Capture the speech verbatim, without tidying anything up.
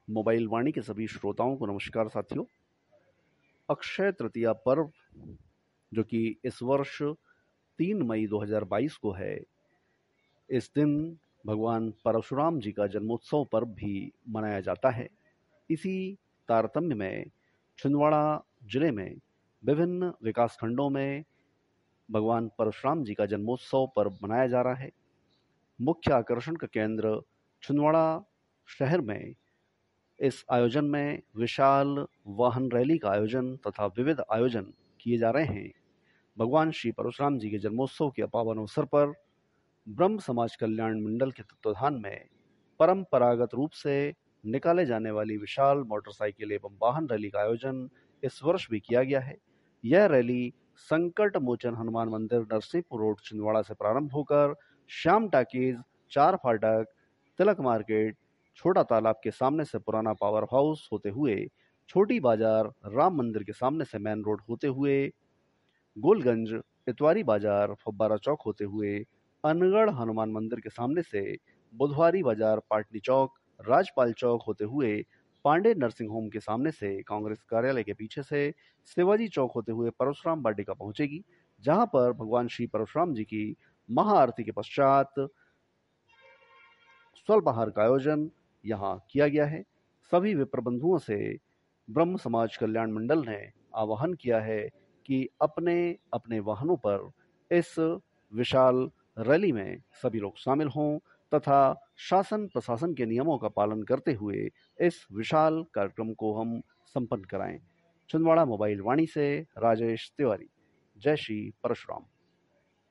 Mobile वाणी के सभी श्रोताओं को नमस्कार साथियों। अक्षय तृतीया पर्व जो कि इस वर्ष तीन मई दो हज़ार बाईस को है, इस दिन भगवान परशुराम जी का जन्मोत्सव पर्व भी मनाया जाता है। इसी तारतम्य में छिंदवाड़ा जिले में विभिन्न विकासखंडों में भगवान परशुराम जी का जन्मोत्सव पर्व मनाया जा रहा है। मुख्य आकर्षण का केंद्र छिंदवाड़ा शहर में इस आयोजन में विशाल वाहन रैली का आयोजन तथा विविध आयोजन किए जा रहे हैं। भगवान श्री परशुराम जी के जन्मोत्सव के पावन अवसर पर ब्रह्म समाज कल्याण मंडल के तत्वाधान में परंपरागत रूप से निकाले जाने वाली विशाल मोटरसाइकिल एवं वाहन रैली का आयोजन इस वर्ष भी किया गया है। यह रैली संकट मोचन हनुमान मंदिर नरसिंहपुर रोड छिंदवाड़ा से प्रारंभ होकर श्याम टाकीज, चार फाटक, तिलक मार्केट, छोटा तालाब के सामने से पुराना पावर हाउस होते हुए छोटी बाजार, राम मंदिर के सामने से मेन रोड होते हुए गोलगंज, इतवारी बाजार, फब्बारा चौक होते हुए अनगढ़ हनुमान मंदिर के सामने से बुधवारी बाजार, पाटनी चौक, राजपाल चौक होते हुए पांडे नर्सिंग होम के सामने से कांग्रेस कार्यालय के पीछे से शिवाजी चौक होते हुए परशुराम वाटिका पहुंचेगी, जहां पर भगवान श्री परशुराम जी की महाआरती के पश्चात स्वल्पाहार का आयोजन यहाँ किया गया है। सभी विप्र बंधुओं से ब्रह्म समाज कल्याण मंडल ने आह्वान किया है कि अपने अपने वाहनों पर इस विशाल रैली में सभी लोग शामिल हों तथा शासन प्रशासन के नियमों का पालन करते हुए इस विशाल कार्यक्रम को हम संपन्न कराएं। छिंदवाड़ा मोबाइल वाणी से राजेश तिवारी। जय श्री परशुराम।